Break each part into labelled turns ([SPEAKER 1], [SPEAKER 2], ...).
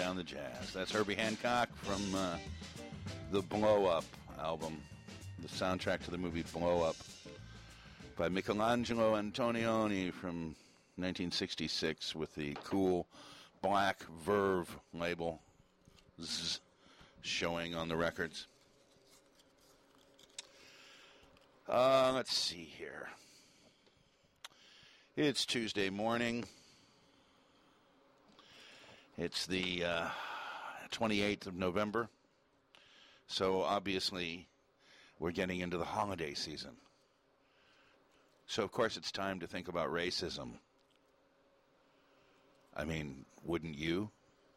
[SPEAKER 1] down the jazz. That's Herbie Hancock from the Blow Up album, the soundtrack to the movie Blow Up by Michelangelo Antonioni from 1966 with the cool black Verve label showing on the records. Let's see here. It's Tuesday morning. It's the 28th of November. So obviously we're getting into the holiday season. So of course it's time to think about racism. I mean, wouldn't you?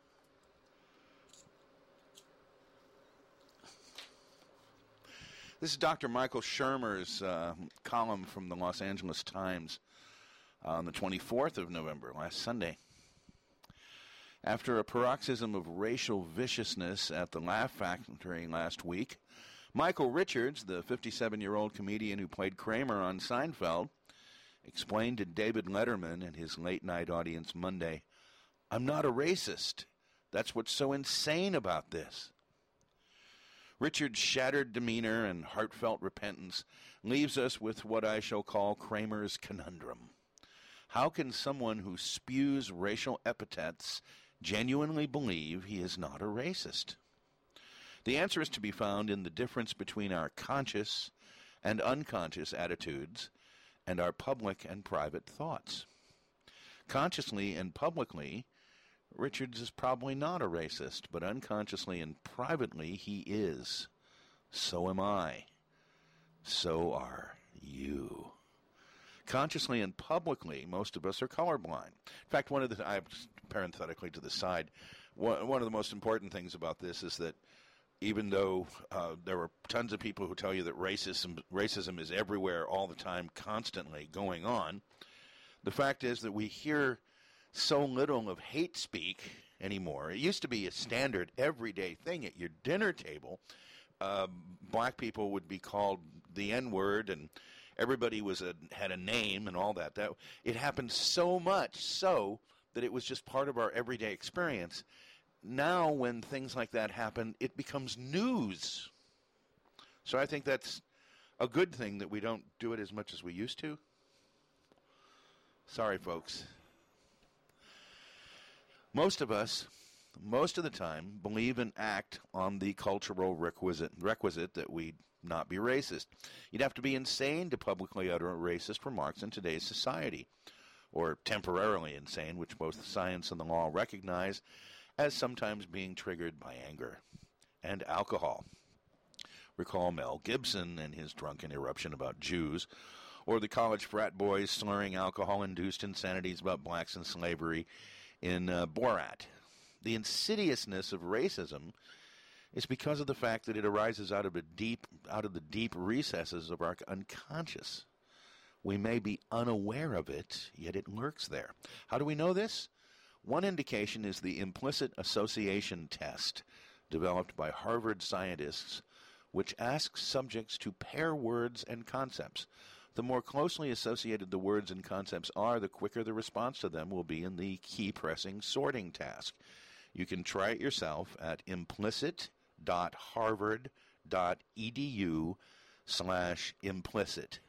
[SPEAKER 1] This is Dr. Michael Shermer's column from the Los Angeles Times on the 24th of November, last Sunday. After a paroxysm of racial viciousness at the Laugh Factory last week, Michael Richards, the 57-year-old comedian who played Kramer on Seinfeld, explained to David Letterman and his late-night audience Monday, "I'm not a racist. That's what's so insane about this." Richard's shattered demeanor and heartfelt repentance leaves us with what I shall call Kramer's conundrum. How can someone who spews racial epithets genuinely believe he is not a racist? The answer is to be found in the difference between our conscious and unconscious attitudes and our public and private thoughts. Consciously and publicly, Richards is probably not a racist, but unconsciously and privately he is. So am I. So are you. Consciously and publicly, most of us are colorblind. In fact, parenthetically to the side, one of the most important things about this is that even though there were tons of people who tell you that racism is everywhere, all the time, constantly going on, the fact is that we hear so little of hate speak anymore. It used to be a standard everyday thing at your dinner table. Black people would be called the N-word, and everybody had a name and all that. It happened so much so that it was just part of our everyday experience. Now, when things like that happen, it becomes news. So I think that's a good thing that we don't do it as much as we used to. Sorry, folks. Most of us, most of the time, believe and act on the cultural requisite that we not be racist. You'd have to be insane to publicly utter racist remarks in today's society, or temporarily insane, which both science and the law recognize as sometimes being triggered by anger and alcohol. Recall Mel Gibson and his drunken eruption about Jews, or the college frat boys slurring alcohol-induced insanities about blacks and slavery in Borat. The insidiousness of racism is because of the fact that it arises out of the deep recesses of our unconscious. We may be unaware of it, yet it lurks there. How do we know this? One indication is the implicit association test developed by Harvard scientists, which asks subjects to pair words and concepts. The more closely associated the words and concepts are, the quicker the response to them will be in the key-pressing sorting task. You can try it yourself at implicit.harvard.edu/implicit.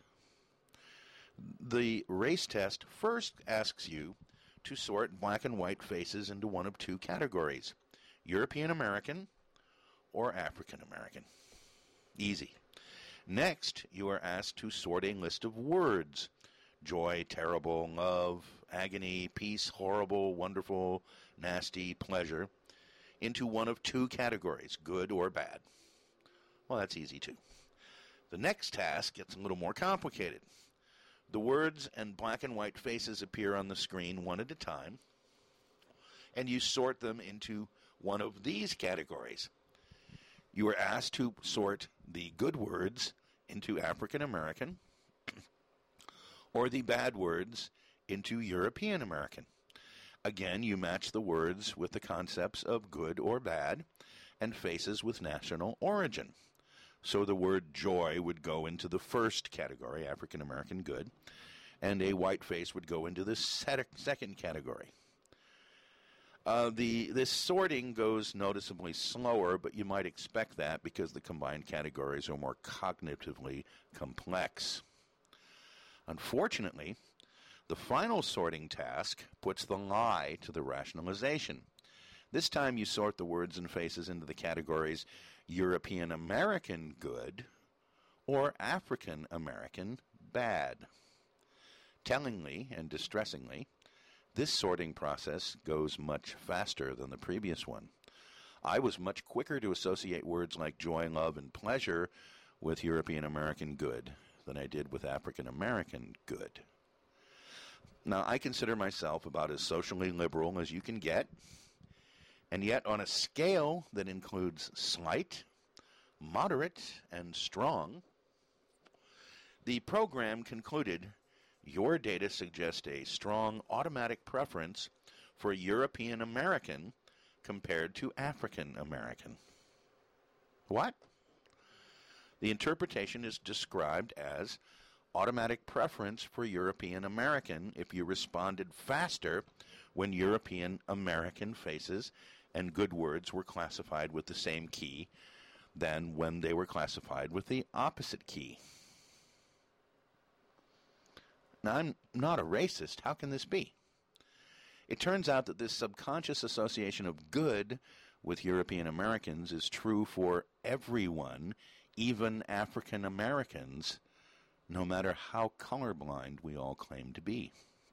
[SPEAKER 1] The race test first asks you to sort black and white faces into one of two categories, European American or African American. Easy. Next, you are asked to sort a list of words, joy, terrible, love, agony, peace, horrible, wonderful, nasty, pleasure, into one of two categories, good or bad. Well, that's easy too. The next task gets a little more complicated. The words and black and white faces appear on the screen one at a time, and you sort them into one of these categories. You are asked to sort the good words into African American or the bad words into European American. Again, you match the words with the concepts of good or bad and faces with national origin. So the word joy would go into the first category, African American good, and a white face would go into the second category. This sorting goes noticeably slower, but you might expect that because the combined categories are more cognitively complex. Unfortunately, the final sorting task puts the lie to the rationalization. This time you sort the words and faces into the categories European American good or African American bad. Tellingly and distressingly, this sorting process goes much faster than the previous one. I was much quicker to associate words like joy, love, and pleasure with European American good than I did with African American good. Now, I consider myself about as socially liberal as you can get, and yet on a scale that includes slight, moderate, and strong, the program concluded your data suggest a strong automatic preference for European American compared to African American. What? The interpretation is described as automatic preference for European American if you responded faster when European American faces and good words were classified with the same key than when they were classified with the opposite key. Now, I'm not a racist. How can this be? It turns out that this subconscious association of good with European Americans is true for everyone, even African Americans, no matter how colorblind we all claim to be.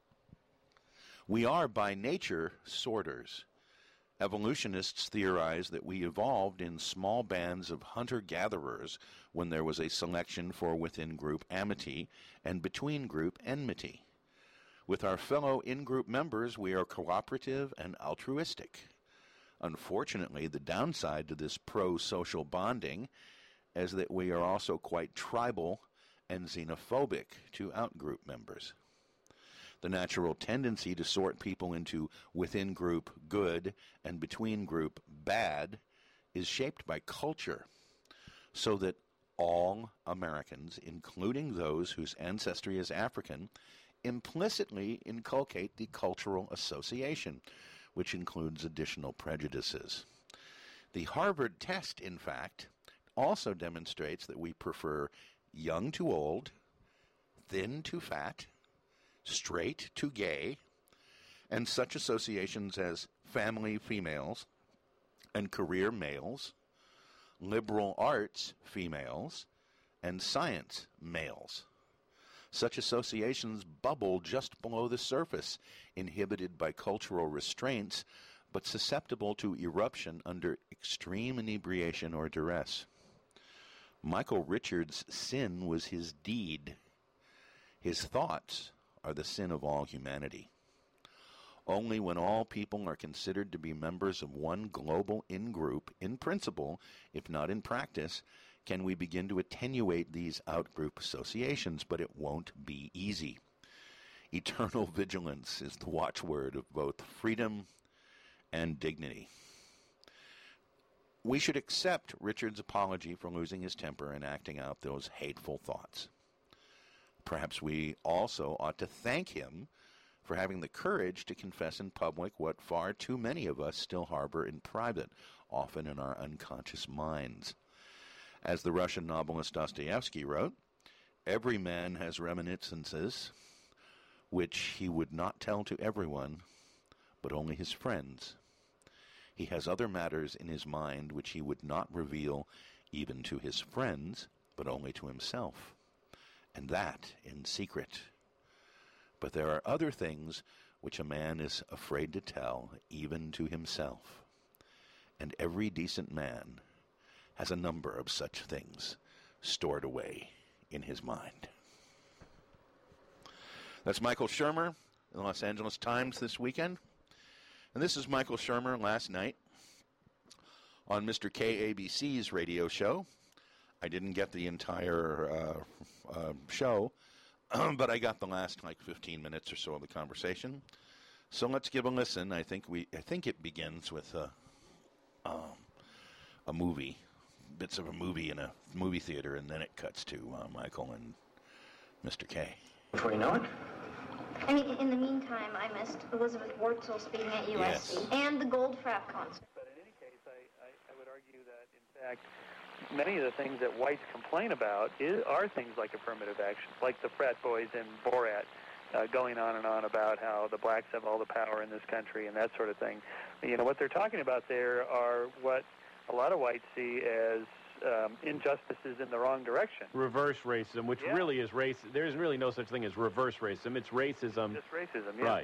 [SPEAKER 1] We are by nature sorters. Evolutionists theorize that we evolved in small bands of hunter-gatherers when there was a selection for within-group amity and between-group enmity. With our fellow in-group members, we are cooperative and altruistic. Unfortunately, the downside to this pro-social bonding is that we are also quite tribal and xenophobic to out-group members. The natural tendency to sort people into within-group good and between-group bad is shaped by culture, so that all Americans, including those whose ancestry is African, implicitly inculcate the cultural association, which includes additional prejudices. The Harvard test, in fact, also demonstrates that we prefer young to old, thin to fat, straight to gay, and such associations as family females and career males, liberal arts females, and science males. Such associations bubble just below the surface, inhibited by cultural restraints, but susceptible to eruption under extreme inebriation or duress. Michael Richards' sin was his deed. His thoughts are the sin of all humanity. Only when all people are considered to be members of one global in-group, in principle, if not in practice, can we begin to attenuate these out-group associations, but it won't be easy. Eternal vigilance is the watchword of both freedom and dignity. We should accept Richard's apology for losing his temper and acting out those hateful thoughts. Perhaps we also ought to thank him for having the courage to confess in public what far too many of us still harbor in private, often in our unconscious minds. As the Russian novelist Dostoevsky wrote, every man has reminiscences which he would not tell to everyone, but only his friends. He has other matters in his mind which he would not reveal even to his friends, but only to himself, and that in secret. But there are other things which a man is afraid to tell even to himself, and every decent man has a number of such things stored away in his mind. That's Michael Shermer in the Los Angeles Times this weekend. And this is Michael Shermer last night on Mr. KABC's radio show. I didn't get the entire show, but I got the last 15 minutes or so of the conversation. So let's give a listen. I think it begins with a movie, bits of a movie in a movie theater, and then it cuts to Michael and Mr. K.
[SPEAKER 2] Before you know it, I mean, in the meantime, I missed Elizabeth Wurtzel speaking at USC and the Goldfrapp concert.
[SPEAKER 3] But in any case, I would argue that, in fact, many of the things that whites complain about are things like affirmative action, like the frat boys in Borat going on and on about how the blacks have all the power in this country and that sort of thing. You know, what they're talking about there are what a lot of whites see as injustices in the wrong direction.
[SPEAKER 4] Reverse racism, which really is racism. There's really no such thing as reverse racism. It's racism.
[SPEAKER 3] Just racism, yeah.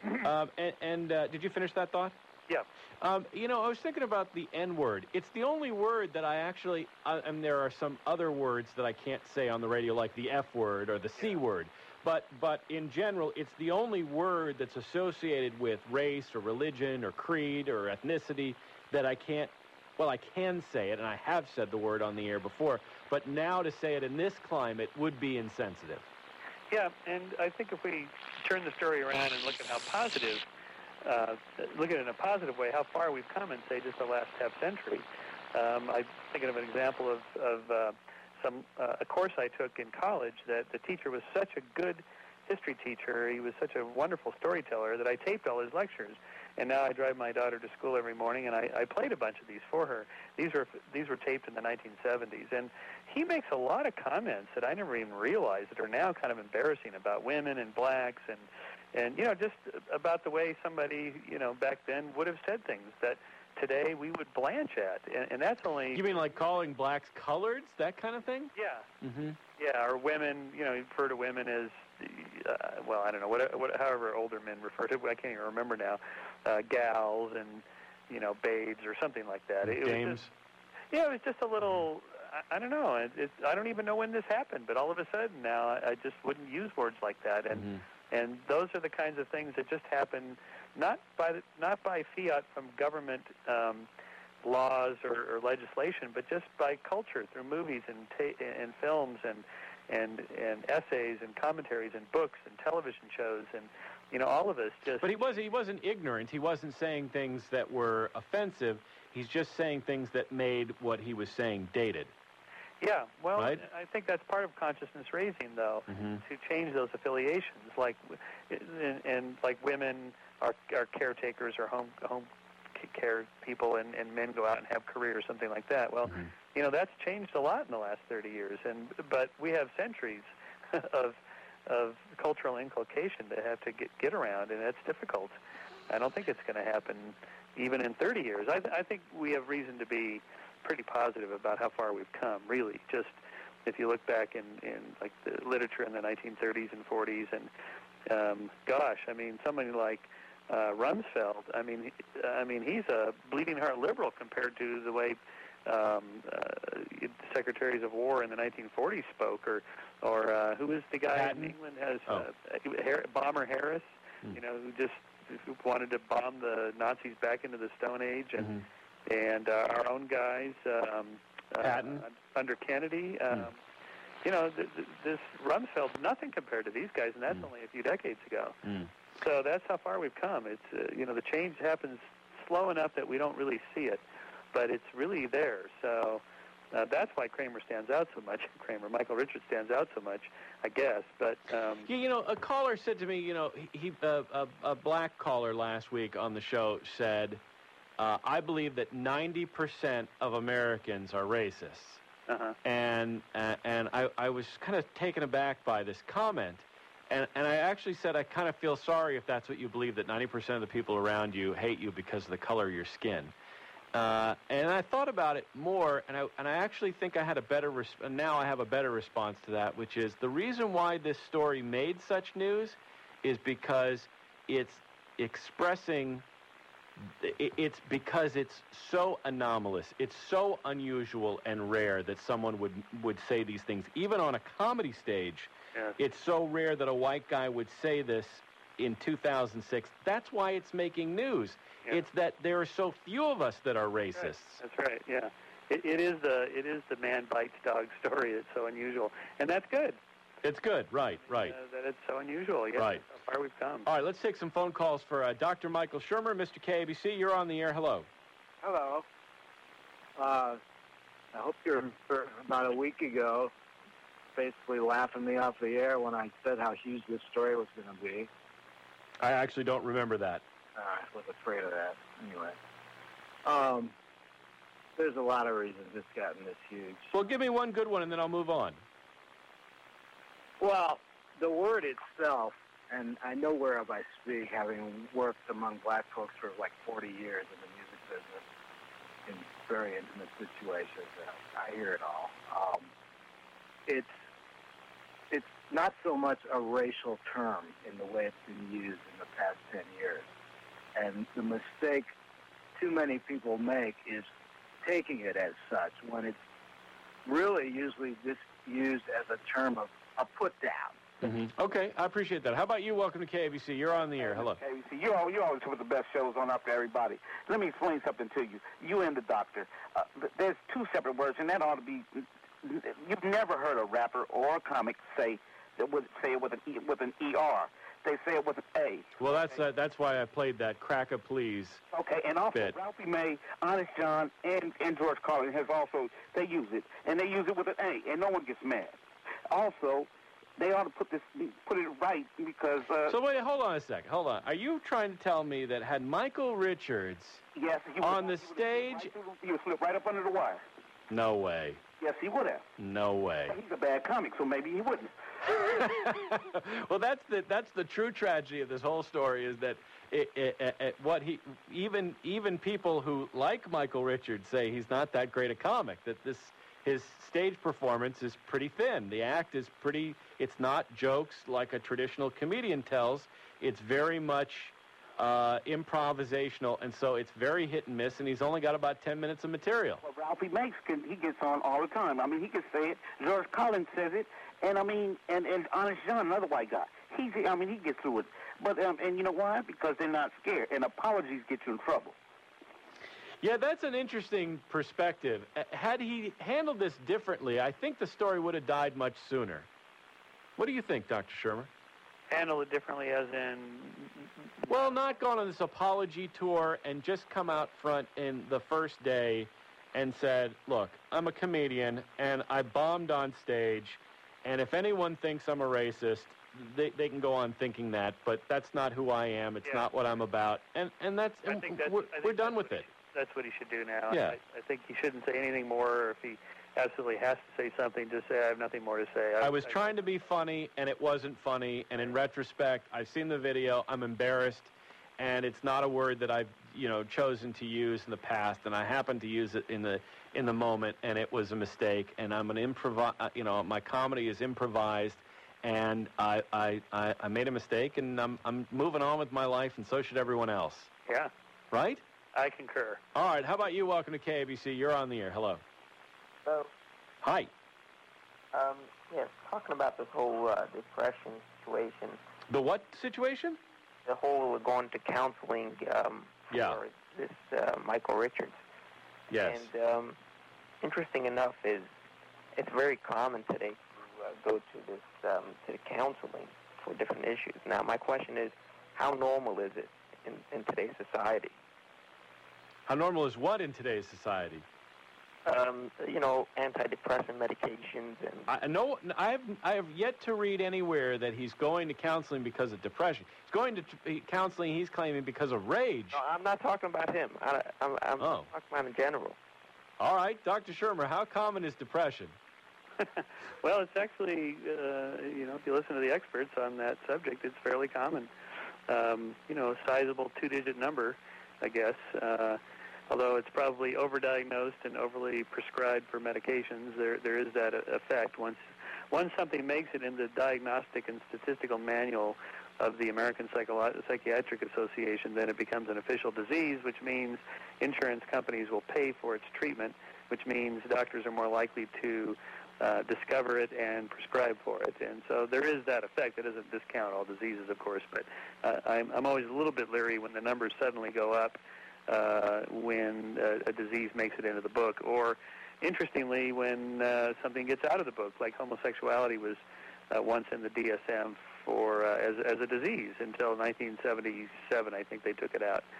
[SPEAKER 4] Right. Did you finish that thought?
[SPEAKER 3] Yeah.
[SPEAKER 4] You know, I was thinking about the N-word. It's the only word that I actually, and there are some other words that I can't say on the radio, like the F-word or the C-word. But in general, it's the only word that's associated with race or religion or creed or ethnicity that I can't. Well, I can say it, and I have said the word on the air before, but now to say it in this climate would be insensitive.
[SPEAKER 3] Yeah, and I think if we turn the story around and look at how positive, look at it in a positive way, how far we've come in, say, just the last half century. I'm thinking of an example of a course I took in college that the teacher was such a good history teacher. He was such a wonderful storyteller that I taped all his lectures. And now I drive my daughter to school every morning, and I played a bunch of these for her. These were taped in the 1970s, and he makes a lot of comments that I never even realized that are now kind of embarrassing about women and blacks, and you know, just about the way somebody, you know, back then would have said things that today we would blanch at, and that's only.
[SPEAKER 4] You mean like calling blacks coloreds, that kind of thing?
[SPEAKER 3] Yeah.
[SPEAKER 4] Mm-hmm.
[SPEAKER 3] Yeah, or women. You know, you refer to women as. Well, I don't know, however older men refer to, I can't even remember now, gals and, you know, babes or something like that.
[SPEAKER 4] James?
[SPEAKER 3] It was just a little, I don't know, I don't even know when this happened, but all of a sudden now I just wouldn't use words like that. And those are the kinds of things that just happen, not by fiat from government laws or legislation, but just by culture through movies and films and essays and commentaries and books and television shows, and you know, all of us just.
[SPEAKER 4] But he wasn't ignorant. He wasn't saying things that were offensive. He's just saying things that made what he was saying dated.
[SPEAKER 3] Yeah, well,
[SPEAKER 4] right?
[SPEAKER 3] I think that's part of consciousness raising, though, to change those affiliations, like and like women are caretakers or home care people, and men go out and have careers, something like that. Well, you know, that's changed a lot in the last 30 years, but we have centuries of cultural inculcation to have to get around, and that's difficult. I don't think it's going to happen even in 30 years. I think we have reason to be pretty positive about how far we've come, really. Just if you look back in like the literature in the 1930s and 40s, and gosh, I mean, somebody like Rumsfeld, I mean, he's a bleeding heart liberal compared to the way secretaries of war in the 1940s spoke, or who is the guy
[SPEAKER 4] Patton?
[SPEAKER 3] in England has Bomber Harris, you know, who wanted to bomb the Nazis back into the Stone Age, and our own guys
[SPEAKER 4] Patton
[SPEAKER 3] under Kennedy. You know, this Rumsfeld's nothing compared to these guys, and that's only a few decades ago. So that's how far we've come. It's you know, the change happens slow enough that we don't really see it, but it's really there. So that's why Kramer stands out so much. Michael Richards stands out so much, I guess. But
[SPEAKER 4] you know, a caller said to me, you know, a black caller last week on the show said, I believe that 90% of Americans are racists. And I was kind of taken aback by this comment. And I actually said, I kind of feel sorry if that's what you believe, that 90% of the people around you hate you because of the color of your skin. And I thought about it more, and I actually think I had a better now I have a better response to that, which is the reason why this story made such news is because it's expressing, it's because it's so anomalous, it's so unusual and rare that someone would say these things, even on a comedy stage.
[SPEAKER 3] Yes.
[SPEAKER 4] It's so rare that a white guy would say this in 2006. That's why it's making news. Yeah. It's that there are so few of us that are racists.
[SPEAKER 3] That's right. Yeah, it is the man bites dog story that's so unusual, and that's good.
[SPEAKER 4] It's good. Right. That
[SPEAKER 3] it's so unusual. Yes,
[SPEAKER 4] right.
[SPEAKER 3] That's how far we've come.
[SPEAKER 4] All right. Let's take some phone calls for Dr. Michael Shermer, Mr. KABC. You're on the air. Hello.
[SPEAKER 5] Hello. I hope you're about a week ago basically laughing me off the air when I said how huge this story was going to be.
[SPEAKER 4] I actually don't remember that.
[SPEAKER 5] I was afraid of that. Anyway. There's a lot of reasons it's gotten this huge.
[SPEAKER 4] Well, give me one good one, and then I'll move on.
[SPEAKER 5] Well, the word itself, and I know whereof I speak, having worked among black folks for like 40 years in the music business in very intimate situations, I hear it all. It's not so much a racial term in the way it's been used in the past 10 years. And the mistake too many people make is taking it as such when it's really usually just used as a term of a put-down.
[SPEAKER 4] Mm-hmm. Okay, I appreciate that. How about you? Welcome to KABC. You're on the air. Hello.
[SPEAKER 6] KABC, you always put the best shows on up to everybody. Let me explain something to you. You and the doctor. There's two separate words, and that ought to be. You've never heard a rapper or a comic say it with an ER. They say it with an A.
[SPEAKER 4] Well, that's why I played that Cracker Please.
[SPEAKER 6] Okay, and also
[SPEAKER 4] bit.
[SPEAKER 6] Ralphie May, Honest John, and George Carlin has also, they use it, and they use it with an A, and no one gets mad. Also, they ought to put it right because...
[SPEAKER 4] So wait, hold on a second. Hold on. Are you trying to tell me that had Michael Richards on the stage...
[SPEAKER 6] He would slip right up under the wire.
[SPEAKER 4] No way.
[SPEAKER 6] Yes, he would have.
[SPEAKER 4] No way.
[SPEAKER 6] He's a bad comic, so maybe he wouldn't.
[SPEAKER 4] Well, that's the true tragedy of this whole story is that even people who like Michael Richards say he's not that great a comic, that his stage performance is pretty thin. The act is pretty, it's not jokes like a traditional comedian tells. It's very much improvisational, and so it's very hit and miss, and he's only got about 10 minutes of material.
[SPEAKER 6] Well, Ralphie Makes, he gets on all the time. I mean, he can say it. George Carlin says it. And I mean, and Honest John, another white guy, he gets through it. But and you know why? Because they're not scared. And apologies get you in trouble.
[SPEAKER 4] Yeah, that's an interesting perspective. Had he handled this differently, I think the story would have died much sooner. What do you think, Dr. Shermer?
[SPEAKER 3] Handle it differently as in...
[SPEAKER 4] Well, not gone on this apology tour and just come out front in the first day and said, look, I'm a comedian and I bombed on stage. And if anyone thinks I'm a racist, they can go on thinking that, but that's not who I am. It's not what I'm about. And we're done with it.
[SPEAKER 3] That's what he should do now.
[SPEAKER 4] Yeah.
[SPEAKER 3] I think he shouldn't say anything more, or if he absolutely has to say something, just say, I have nothing more to say.
[SPEAKER 4] I was trying to be funny, and it wasn't funny. And in retrospect, I've seen the video. I'm embarrassed, and it's not a word that I've chosen to use in the past, and I happened to use it in the moment, and it was a mistake. And I'm an my comedy is improvised, and I made a mistake, and I'm moving on with my life, and so should everyone else.
[SPEAKER 3] Yeah.
[SPEAKER 4] Right?
[SPEAKER 3] I concur.
[SPEAKER 4] All right. How about you? Welcome to KABC. You're on the air. Hello.
[SPEAKER 7] Hello.
[SPEAKER 4] Hi.
[SPEAKER 7] Yes, talking about this whole depression situation.
[SPEAKER 4] The what situation?
[SPEAKER 7] The whole going to counseling for this Michael Richards.
[SPEAKER 4] Yes.
[SPEAKER 7] And interesting enough is it's very common today to go to this to the counseling for different issues. Now, my question is, how normal is it in today's society?
[SPEAKER 4] How normal is what in today's society?
[SPEAKER 7] Antidepressant medications and...
[SPEAKER 4] I have yet to read anywhere that he's going to counseling because of depression. He's going to counseling, he's claiming, because of rage.
[SPEAKER 7] No, I'm not talking about him. I'm talking about in general.
[SPEAKER 4] All right, Dr. Shermer, how common is depression?
[SPEAKER 3] Well, it's actually, if you listen to the experts on that subject, it's fairly common. A sizable two-digit number, I guess. Although it's probably overdiagnosed and overly prescribed for medications, there is that effect. Once something makes it in the Diagnostic and Statistical Manual of the American Psychiatric Association, then it becomes an official disease, which means insurance companies will pay for its treatment, which means doctors are more likely to discover it and prescribe for it. And so there is that effect. It doesn't discount all diseases, of course, but I'm always a little bit leery when the numbers suddenly go up when a disease makes it into the book, or interestingly, when something gets out of the book, like homosexuality was once in the DSM for as a disease until 1977. I think they took it out.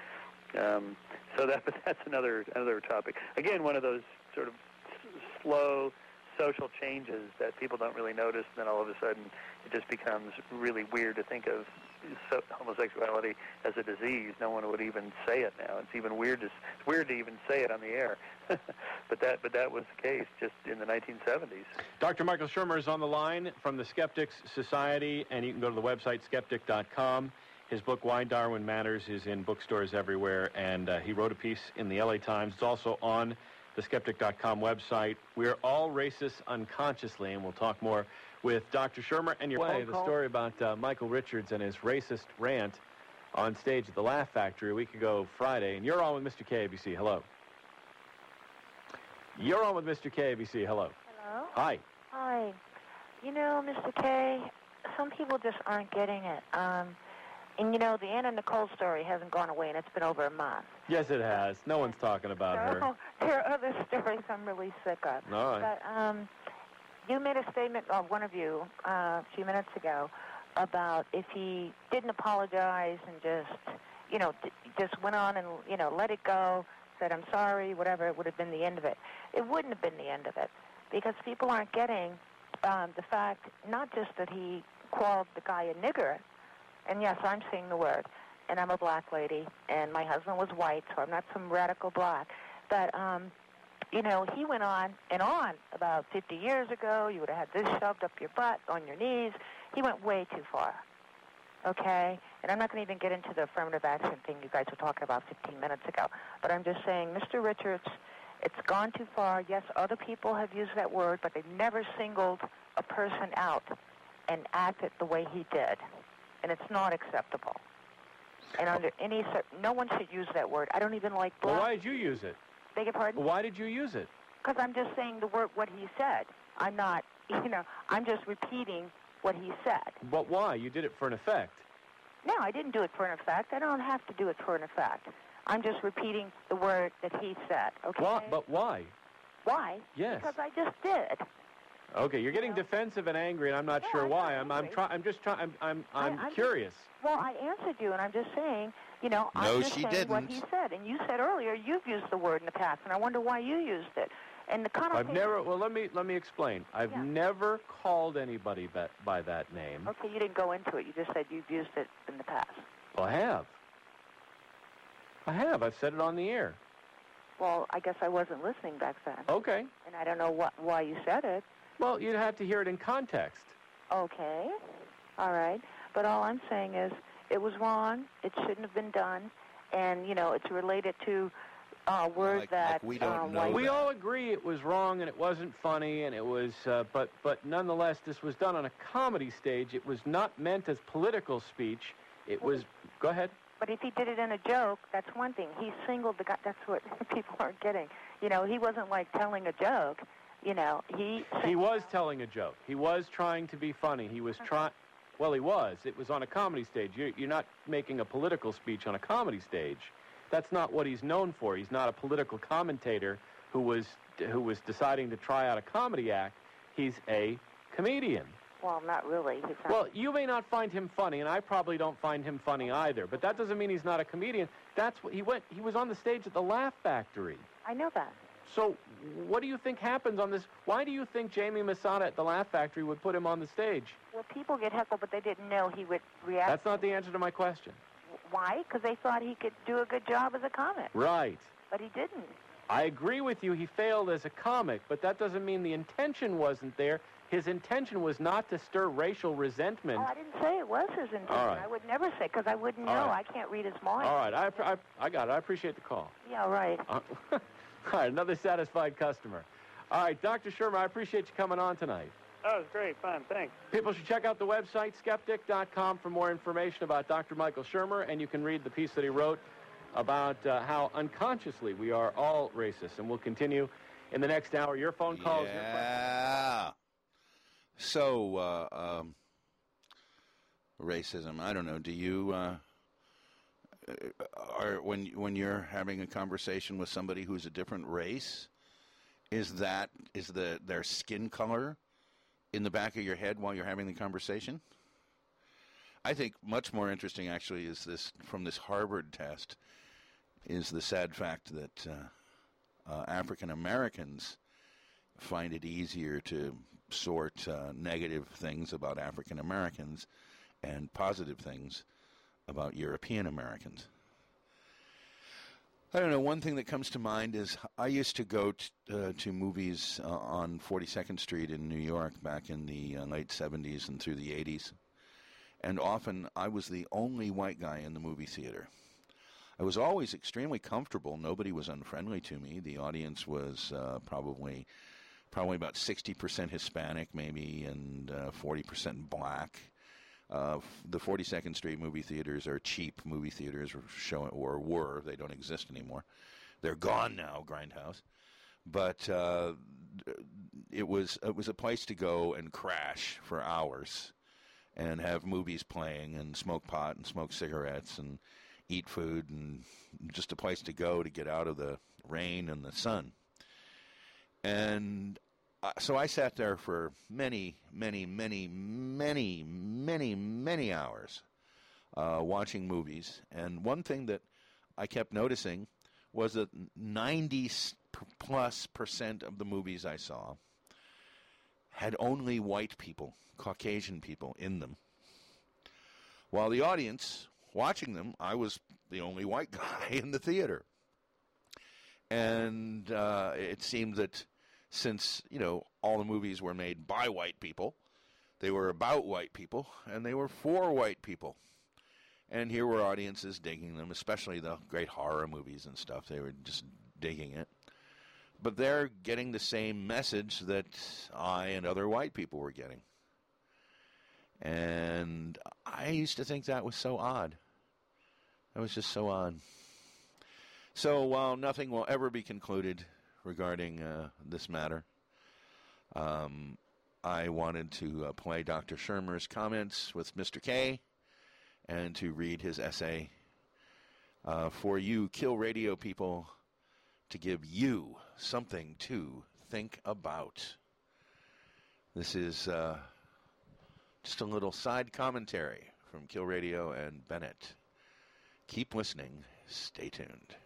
[SPEAKER 3] But that's another topic. Again, one of those sort of slow social changes that people don't really notice, and then all of a sudden it just becomes really weird to think of homosexuality as a disease, no one would even say it now. It's even weird to even say it on the air. but that was the case just in the 1970s.
[SPEAKER 4] Dr. Michael Shermer is on the line from the Skeptics Society, and you can go to the website skeptic.com. His book, Why Darwin Matters, is in bookstores everywhere, and he wrote a piece in the LA Times. It's also on the skeptic.com website. We're all racist unconsciously, and we'll talk more with Dr. Shermer. And your play, the story about Michael Richards and his racist rant on stage at the Laugh Factory a week ago Friday. And you're on with Mr. KABC. Hello. You're on with Mr. KABC. Hello.
[SPEAKER 8] Hello.
[SPEAKER 4] Hi.
[SPEAKER 8] Hi. You know, Mr. K, some people just aren't getting it. And, you know, the Anna Nicole story hasn't gone away, and it's been over a month.
[SPEAKER 4] Yes, it has. No one's talking about her.
[SPEAKER 8] There are other stories I'm really sick of.
[SPEAKER 4] All right.
[SPEAKER 8] But you made a statement, one of you, a few minutes ago, about if he didn't apologize and just went on and, let it go, said, I'm sorry, whatever, it would have been the end of it. It wouldn't have been the end of it, because people aren't getting the fact, not just that he called the guy a nigger, and yes, I'm saying the word, and I'm a black lady, and my husband was white, so I'm not some radical black, but, he went on and on about 50 years ago. You would have had this shoved up your butt, on your knees. He went way too far, okay? And I'm not going to even get into the affirmative action thing you guys were talking about 15 minutes ago, but I'm just saying, Mr. Richards, it's gone too far. Yes, other people have used that word, but they've never singled a person out and acted the way he did. And it's not acceptable. And under no one should use that word. I don't even like black.
[SPEAKER 4] Well, why did you use it?
[SPEAKER 8] Beg your pardon?
[SPEAKER 4] Why did you use it?
[SPEAKER 8] Because I'm just saying the word, what he said. I'm not, I'm just repeating what he said.
[SPEAKER 4] But why? You did it for an effect.
[SPEAKER 8] No, I didn't do it for an effect. I don't have to do it for an effect. I'm just repeating the word that he said, okay?
[SPEAKER 4] But why?
[SPEAKER 8] Why?
[SPEAKER 4] Yes.
[SPEAKER 8] Because I just did.
[SPEAKER 4] Okay, you're getting defensive and angry, and I'm not sure why. I'm curious.
[SPEAKER 8] Well, I answered you, and I'm just saying, I'm just saying what he said. And you said earlier you've used the word in the past, and I wonder why you used it. And the connotation...
[SPEAKER 4] I've never... Well, let me explain. I've never called anybody by that name.
[SPEAKER 8] Okay, you didn't go into it. You just said you've used it in the past.
[SPEAKER 4] Well, I have. I've said it on the air.
[SPEAKER 8] Well, I guess I wasn't listening back then.
[SPEAKER 4] Okay.
[SPEAKER 8] And I don't know why you said it.
[SPEAKER 4] Well, you'd have to hear it in context.
[SPEAKER 8] Okay. All right. But all I'm saying is it was wrong. It shouldn't have been done. And, it's related to words that...
[SPEAKER 1] we don't know
[SPEAKER 4] We all agree it was wrong and it wasn't funny and it was... but nonetheless, this was done on a comedy stage. It was not meant as political speech. It was... Go ahead.
[SPEAKER 8] But if he did it in a joke, that's one thing. He singled the guy. That's what people aren't getting. He wasn't like telling a joke. He
[SPEAKER 4] was telling a joke. He was trying to be funny. He was trying... Well, he was. It was on a comedy stage. You're not making a political speech on a comedy stage. That's not what he's known for. He's not a political commentator who was deciding to try out a comedy act. He's a comedian.
[SPEAKER 8] Well, not really.
[SPEAKER 4] Well, you may not find him funny, and I probably don't find him funny either. But that doesn't mean he's not a comedian. That's what he was on the stage at the Laugh Factory.
[SPEAKER 8] I know that.
[SPEAKER 4] So what do you think happens on this? Why do you think Jamie Masada at the Laugh Factory would put him on the stage?
[SPEAKER 8] Well, people get heckled, but they didn't know he would react.
[SPEAKER 4] That's not the answer to my question.
[SPEAKER 8] Why? Because they thought he could do a good job as a comic.
[SPEAKER 4] Right.
[SPEAKER 8] But he didn't.
[SPEAKER 4] I agree with you. He failed as a comic, but that doesn't mean the intention wasn't there. His intention was not to stir racial resentment.
[SPEAKER 8] Oh, I didn't say it was his intention.
[SPEAKER 4] All right.
[SPEAKER 8] I would never say, because I wouldn't know.
[SPEAKER 4] Right.
[SPEAKER 8] I can't read his mind.
[SPEAKER 4] All right. I got it. I appreciate the call.
[SPEAKER 8] Yeah, right.
[SPEAKER 4] All right, another satisfied customer. All right, Dr. Shermer, I appreciate you coming on tonight.
[SPEAKER 3] Oh, it was great. Fun. Thanks.
[SPEAKER 4] People should check out the website, skeptic.com, for more information about Dr. Michael Shermer, and you can read the piece that he wrote about how unconsciously we are all racist. And we'll continue in the next hour. Your phone calls.
[SPEAKER 1] Yeah. So, racism, I don't know, do you, when you're having a conversation with somebody who's a different race, is their skin color in the back of your head while you're having the conversation? I think much more interesting, actually, is this from this Harvard test, is the sad fact that African Americans find it easier to sort negative things about African Americans and positive things about European Americans. I don't know, one thing that comes to mind is I used to go to movies on 42nd Street in New York back in the late 70s and through the 80s. And often I was the only white guy in the movie theater. I was always extremely comfortable. Nobody was unfriendly to me. The audience was probably about 60% Hispanic, maybe, and 40% black. The 42nd Street movie theaters are cheap movie theaters, or were. They don't exist anymore. They're gone now, Grindhouse. But it was a place to go and crash for hours and have movies playing and smoke pot and smoke cigarettes and eat food, and just a place to go to get out of the rain and the sun. And so I sat there for many, many, many, many, many, many hours watching movies. And one thing that I kept noticing was that 90+% of the movies I saw had only white people, Caucasian people in them. While the audience watching them, I was the only white guy in the theater. And it seemed that since, all the movies were made by white people, they were about white people, and they were for white people. And here were audiences digging them, especially the great horror movies and stuff. They were just digging it. But they're getting the same message that I and other white people were getting. And I used to think that was so odd. That was just so odd. So while nothing will ever be concluded regarding this matter, I wanted to play Dr. Shermer's comments with Mr. K and to read his essay for you Kill Radio people, to give you something to think about. This is just a little side commentary from Kill Radio and Bennett. Keep listening. Stay tuned.